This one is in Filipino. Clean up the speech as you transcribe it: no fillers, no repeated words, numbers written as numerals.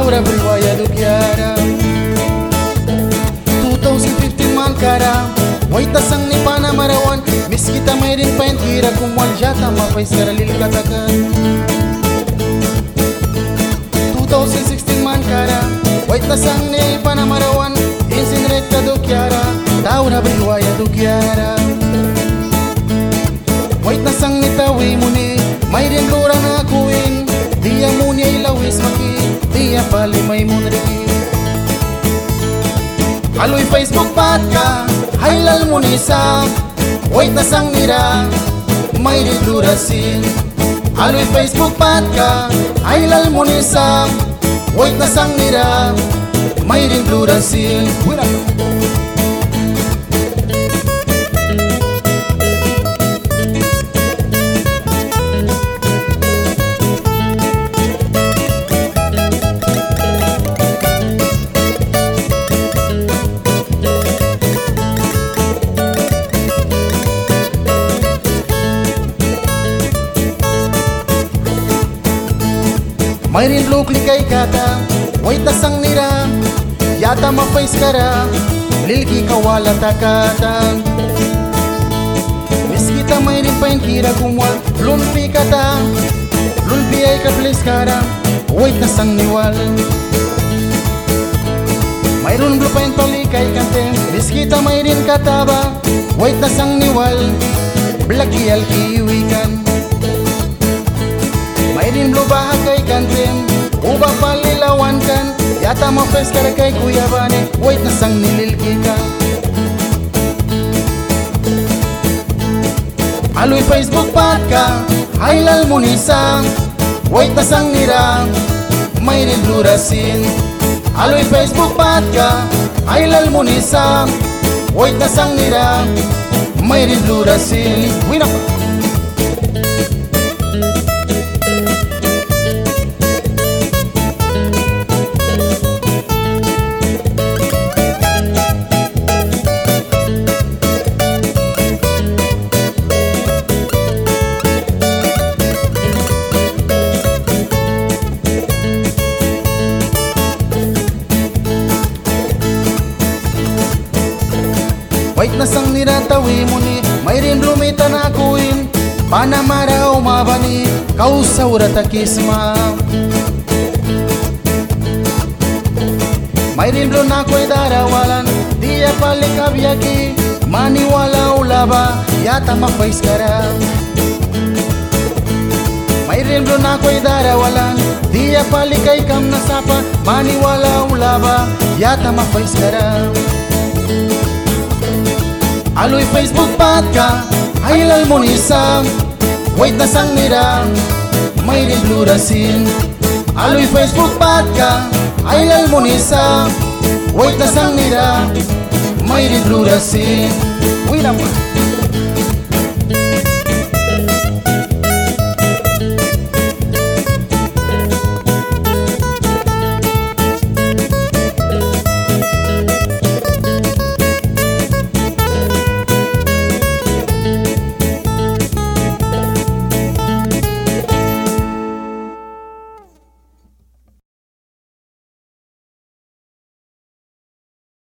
taura briwaya dukyara 2015 man kara waita sang ni panamarawan mis kita may rin paintira kung waljata mapais karalil katakan 2016 man kara waita sang ni panamarawan insinret ka dukyara taura briwaya dukyara waita sang ni tawi muni may rin lura na akuin diya muni ay lawis maki diya pali may munriki aloy Facebook pat ka haylal munisa wait na sang nira may rin lurasin aloy Facebook pat ka haylal munisa wait na sang nira may rin lurasin mayrin blue klikay kata wait na sang nira yata ma-face kara lilki kawala takata miskita mayrin pain kira kumwa lunpi kata lunpi ay kaplis kara wait na sang niwal mayroon blue pain palikay kante miskita mayrin kataba wait na sang niwal blaki alkiwikan mayrin blue bahag kay kantem ubang palilawan kan yata ma-face kara kay kuya bane wait na sang nililki ka aloy Facebook pat ka haylal munisa wait na sang nira mayrin lurasin aloy Facebook pat ka haylal munisa wait na sang nira mayrin lurasin wina wait na sang niratawi mo ni mayrin lumita na akuin panamara umabani kausaura takisma mayrin blue na ko'y darawalan diya palikabyaki maniwala ulaba yata ma-face kara mayrin blue na ko'y darawalan diya palikay kam nasapa maniwala ulaba yata ma-face kara aloy Facebook pat ka haylal munisa wait na sang nira mayrin lurasin aloy Facebook pat ka haylal munisa wait na sang nira mayrin lurasin wait na